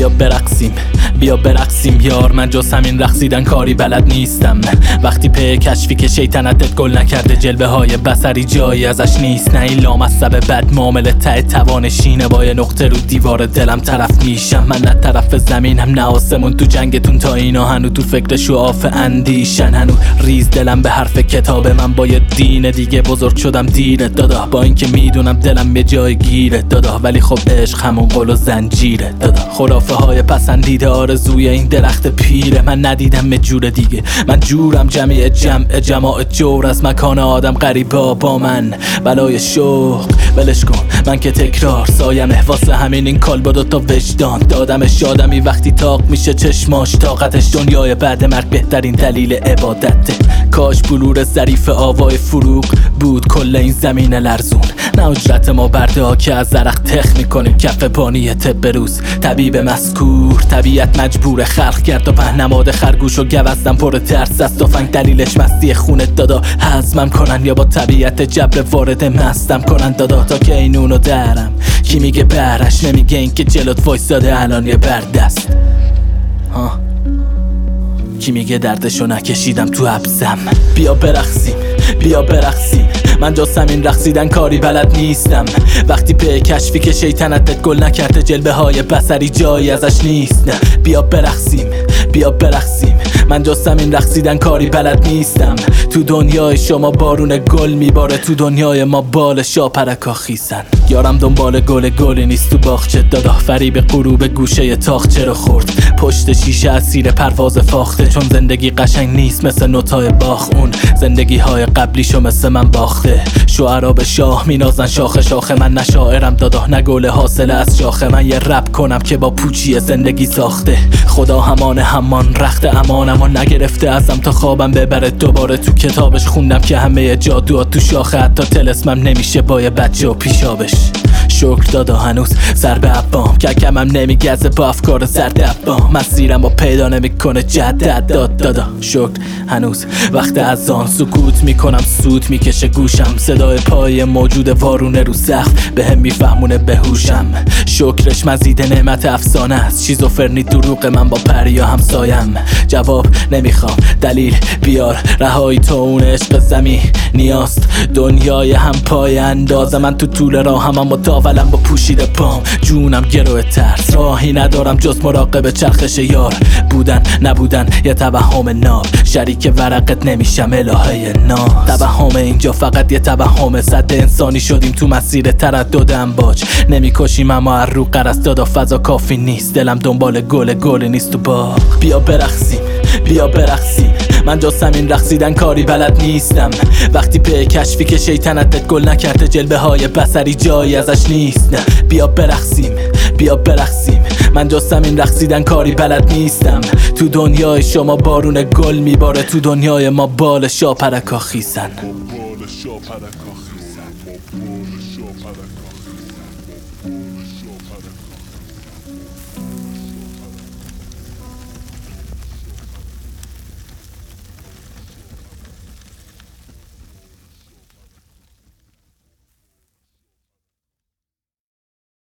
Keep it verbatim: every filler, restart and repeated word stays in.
بیا برقصیم بیا برقصیم یار، من جز همین رقصیدن کاری بلد نیستم. وقتی پی کشفی که شیطنتت گل نکرده، جلوه های بصری جایی ازش نیست. نه این لامصب بد معامله ته توانشینه، با یه نقطه رو دیوار دلم طرف میشم. من نه طرف زمینم نه آسمون، تو جنگتون تا اینا هنو تو فکر شعاف اندیشن. هنو ریز دلم به حرف کتاب، من با یه دین دیگه بزرگ شدم دیره دادا. با اینکه میدونم دلم به جای گیره دادا، ولی خب عشق همون قل و زنجیره دادا. خرافه های پسندیده آرزوی این درخت پیره، من ندیدم یه جور دیگه. من جورم جمعی جمع جماع جور، از مکان آدم غریبا با من بلای شوق ولش کن. من که تکرار سایمه، واسه همین این کال با دوتا وجدان دادمش. آدمی وقتی تاق میشه چشماش طاقتش، دنیای بعد مرگ بهترین دلیل عبادته. کاش بلور ظریف آوای فروغ بود کل این زمین لرزون. نه اجرت ما برده ها که از زرق تخ میکنیم کف پانی طب روز. طبیب مسکور طبیعت مجبور خلق کرد و پهنماد خرگوش و گوزدم پر ترس از تفنگ. دلیلش مستی خونت دادا، هضمم کنن یا با طبیعت جبر وارد مستم کنن دادا. تا که اینونو درم کی میگه برش، نمیگه این که جلوت وایساده الان یه بردست. ها کی میگه دردشو نکشیدم تو حبسم. بیا برقصیم بیا برقصیم، من جز همین رقصیدن کاری بلد نیستم. وقتی پی کشفی که شیطنتت گل نکرده، جلوه های بصری جایی ازش نیست. نه بیا برقصیم بیا برقصیم، من جز همین رقصیدن کاری بلد نیستم. تو دنیای شما بارون گل میباره، تو دنیای ما بال شاپرکا خیسن. یارم دنبال گل گلی نیست تو باغچه دادا، فریب غروب گوشه تاقچه رو خورد. پشت شیشه اسیر پرواز فاخته، چون زندگی قشنگ نیست مثل نوتای باخ. اون زندگی های قبلیشو مثل من باخته. شعرا به شاه مینازن شاخه شاخه، من نه شاعرم دادا نه گل حاصله از شاخه. من یه رپ کنم که با پوچی زندگی ساخته. خدا همان همان رخت امانم و نگرفته ازم تا خوابم ببره دوباره. تو کتابش خوندم که همه جادوها تو شاخه، حتی تلسمم نمیشه با یه بچه و پیشابش. شکر دادا هنوز سر به عبام، ککمم نمیگزه با افکار زرد عبام. مسیرم با پیدا نمیکنه جدد داد دادا. شکر هنوز وقت از آن سکوت میکنم، سوت میکشه گوشم. صدای پای موجود وارونه رو سقف به هم میفهمونه بهوشم. شکرش مزید نعمت افسانه است، شیزوفرنی دروغ من با پریا همسایم. جواب نمیخوام دلیل بیار، رهایی تو اون عشق زمین نیاست. دنیای هم پای اندازه، من تو طول راهم اما داولم با پوشیده پام. جونم گروه ترس، راهی ندارم جز مراقب چرخش یار. بودن نبودن یه توهم ناب، شریک ورقت نمیشم الهه ناز. توهم اینجا فقط یه توهم، صد انسانی شدیم تو مسیر تردد امواج. نمیکشیم اما هر رو قرص دادا، فضا کافی نیست. دلم دنبال گل گل نیست تو باغ. بیا برقصیم بیا برقصیم، من جز همین رقصیدن کاری بلد نیستم. وقتی پی کشفی که شیطنتت گل نکرده، جلوه های بصری جایی ازش نیست. نه بیا برقصیم بیا برقصیم، من جز همین رقصیدن کاری بلد نیستم. تو دنیای شما بارون گل میباره، تو دنیای ما بال شاپرکا خیسن.